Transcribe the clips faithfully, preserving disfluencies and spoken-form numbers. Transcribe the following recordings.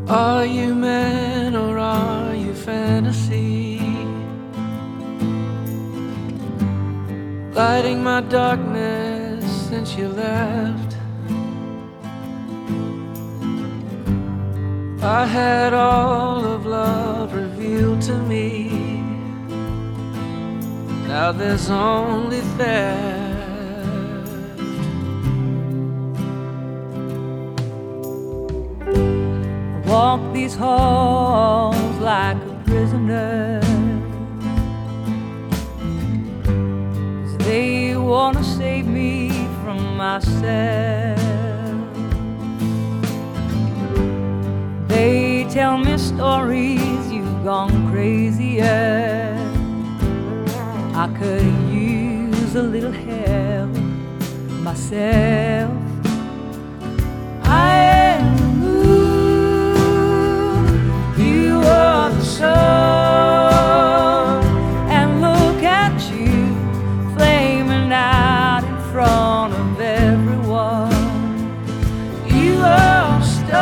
Are you man or are you fantasy? Lighting my darkness since you left. I had all of love revealed to me. Now there's only theft. Walk these halls like a prisoner, 'cause they wanna save me from myself. They tell me stories, you've gone crazier. I could use a little help myself. I am the moon, you are the sun, and look at you flaming out in front of everyone. You are a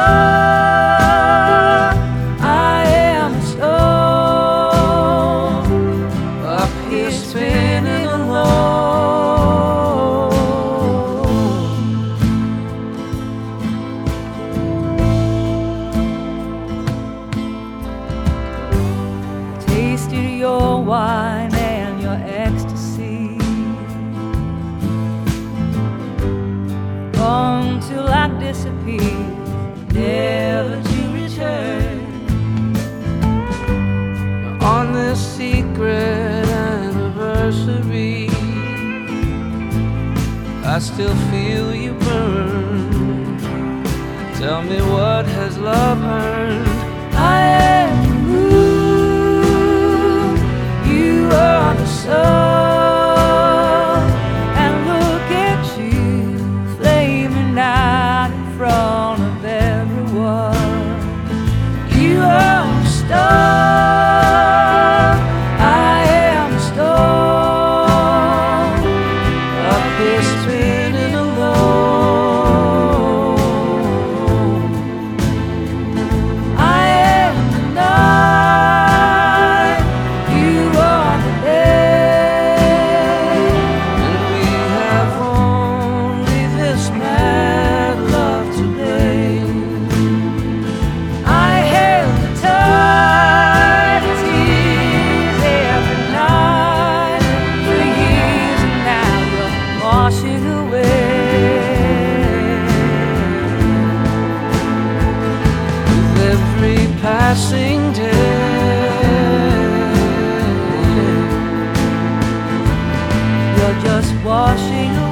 star, I am a stone, up here spinning alone. Tasted your wine and your ecstasy until I disappear, never to return. On this secret anniversary, I still feel you burn. Tell me, what has love earned? I am the moon, you are the sun, and look at you flaming out in front of everyone. You are a star, I am a stone, Up here spinning alone. I am the night, you are the day, And we have only this mad love today. I held the tide of tears every night for years, and now you're washing away. With every passing day, You're just washing away.